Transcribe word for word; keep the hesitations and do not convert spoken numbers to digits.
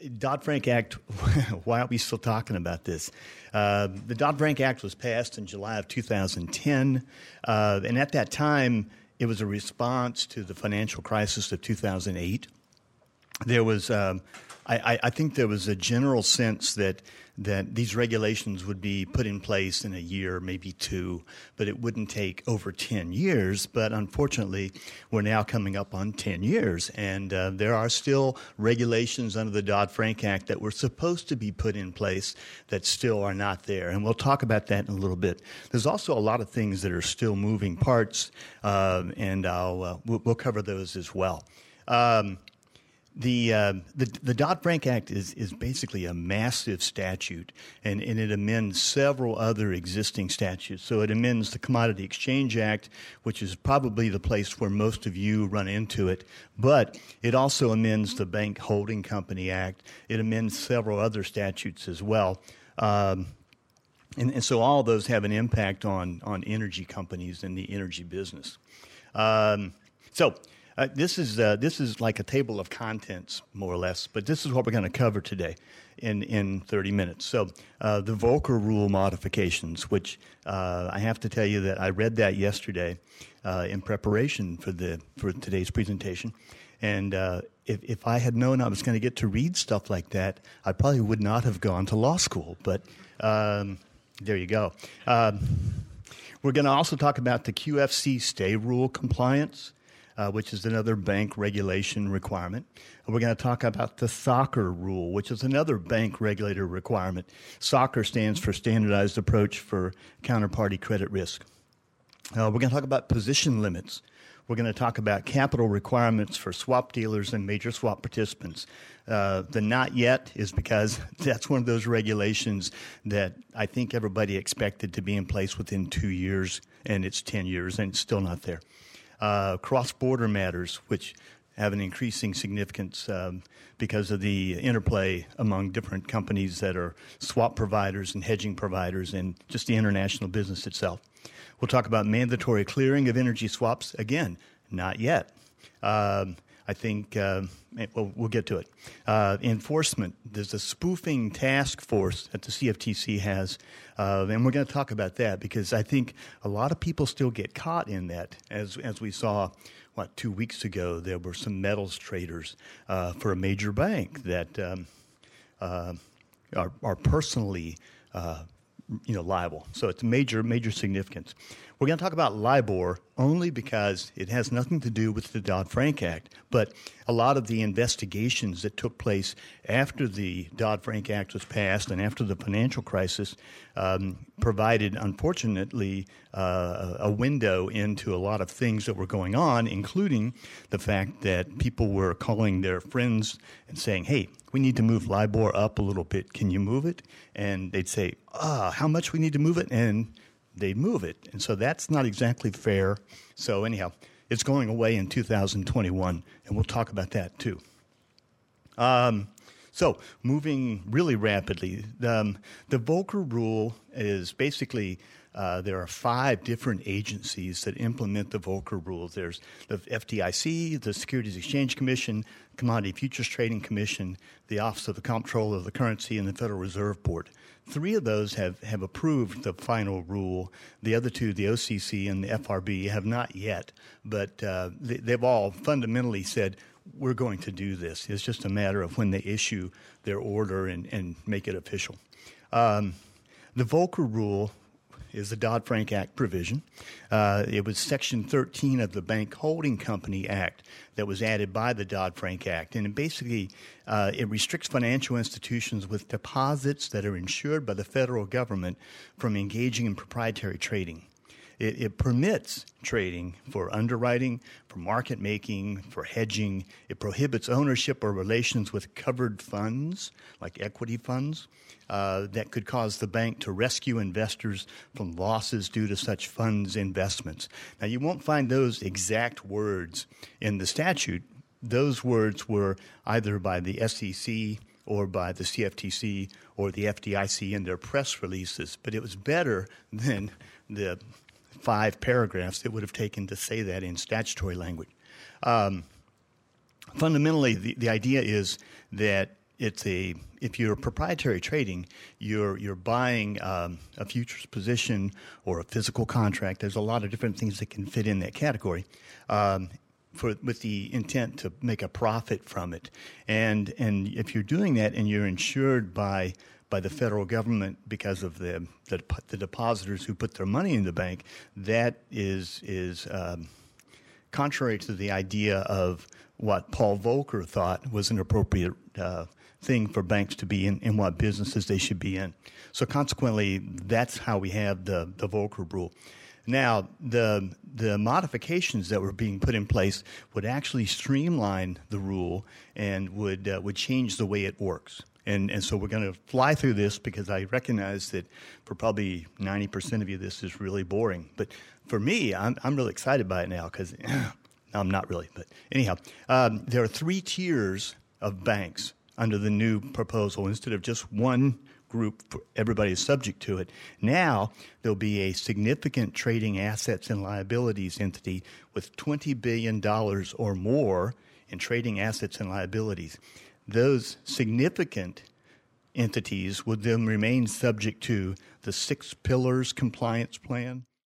Dodd-Frank Act, why aren't we still talking about this? Uh, the Dodd-Frank Act was passed in July of two thousand ten, uh, and at that time, it was a response to the financial crisis of two thousand eight. There was, um, I, I think there was a general sense that that these regulations would be put in place in a year, maybe two, but it wouldn't take over ten years. But unfortunately, we're now coming up on ten years, and uh, there are still regulations under the Dodd-Frank Act that were supposed to be put in place that still are not there. And we'll talk about that in a little bit. There's also a lot of things that are still moving parts, uh, and I'll, uh, we'll, we'll cover those as well. Um, The, uh, the the Dodd-Frank Act is, is basically a massive statute, and, and it amends several other existing statutes. So it amends the Commodity Exchange Act, which is probably the place where most of you run into it, but it also amends the Bank Holding Company Act. It amends several other statutes as well. Um, and, and so all of those have an impact on, on energy companies and the energy business. Um, so... Uh, this is uh, this is like a table of contents, more or less, but this is what we're going to cover today in, in thirty minutes. So uh, the Volcker Rule modifications, which uh, I have to tell you that I read that yesterday uh, in preparation for the for today's presentation, and uh, if, if I had known I was going to get to read stuff like that, I probably would not have gone to law school. But um, there you go. Um, we're going to also talk about the Q F C stay rule compliance, Uh, which is another bank regulation requirement. And we're going to talk about the S O C R rule, which is another bank regulator requirement. S O C R stands for Standardized Approach for Counterparty Credit Risk. Uh, we're going to talk about position limits. We're going to talk about capital requirements for swap dealers and major swap participants. Uh, the not yet is because that's one of those regulations that I think everybody expected to be in place within two years, and it's ten years, and it's still not there. Uh, cross-border matters, which have an increasing significance um, because of the interplay among different companies that are swap providers and hedging providers and just the international business itself. We'll talk about mandatory clearing of energy swaps. Again, not yet. Um, I think uh, well, we'll get to it. Uh, enforcement. There's a spoofing task force that the C F T C has, uh, and we're going to talk about that because I think a lot of people still get caught in that. As as we saw, what, two weeks ago, there were some metals traders uh, for a major bank that um, uh, are, are personally uh, you know, liable. So it's major, major significance. We're going to talk about LIBOR only because it has nothing to do with the Dodd-Frank Act, but a lot of the investigations that took place after the Dodd-Frank Act was passed and after the financial crisis um, provided, unfortunately, uh, a window into a lot of things that were going on, including the fact that people were calling their friends and saying, hey, we need to move LIBOR up a little bit. Can you move it? And they'd say, ah, how much we need to move it? And they'd move it. And so that's not exactly fair. So anyhow, it's going away in two thousand twenty-one, and we'll talk about that too. Um, so moving really rapidly, um, the Volcker Rule is basically uh, there are five different agencies that implement the Volcker Rule. There's the F D I C, the Securities Exchange Commission, Commodity Futures Trading Commission, the Office of the Comptroller of the Currency, and the Federal Reserve Board. Three of those have, have approved the final rule. The other two, the O C C and the F R B, have not yet, but uh, they, they've all fundamentally said, we're going to do this. It's just a matter of when they issue their order and, and make it official. Um, the Volcker Rule is the Dodd-Frank Act provision. Uh, it was Section thirteen of the Bank Holding Company Act that was added by the Dodd-Frank Act. And it basically, uh, it restricts financial institutions with deposits that are insured by the federal government from engaging in proprietary trading. It, it permits trading for underwriting, for market making, for hedging. It prohibits ownership or relations with covered funds, like equity funds, uh, that could cause the bank to rescue investors from losses due to such funds' investments. Now, you won't find those exact words in the statute. Those words were either by the S E C or by the C F T C or the F D I C in their press releases, but it was better than the five paragraphs it would have taken to say that in statutory language. Um, fundamentally, the, the idea is that it's a if you're proprietary trading, you're you're buying um, a futures position or a physical contract. There's a lot of different things that can fit in that category. Um, For, with the intent to make a profit from it, and and if you're doing that and you're insured by by the federal government because of the the, the depositors who put their money in the bank, that is is um, contrary to the idea of what Paul Volcker thought was an appropriate uh, thing for banks to be in, and what businesses they should be in. So consequently, that's how we have the the Volcker rule. Now, the the modifications that were being put in place would actually streamline the rule and would uh, would change the way it works. And and so we're going to fly through this because I recognize that for probably ninety percent of you, this is really boring. But for me, I'm I'm really excited by it now because I'm not really. But anyhow, um, there are three tiers of banks under the new proposal instead of just one group, everybody is subject to it. Now there'll be a significant trading assets and liabilities entity with twenty billion dollars or more in trading assets and liabilities. Those significant entities would then remain subject to the Six Pillars Compliance Plan.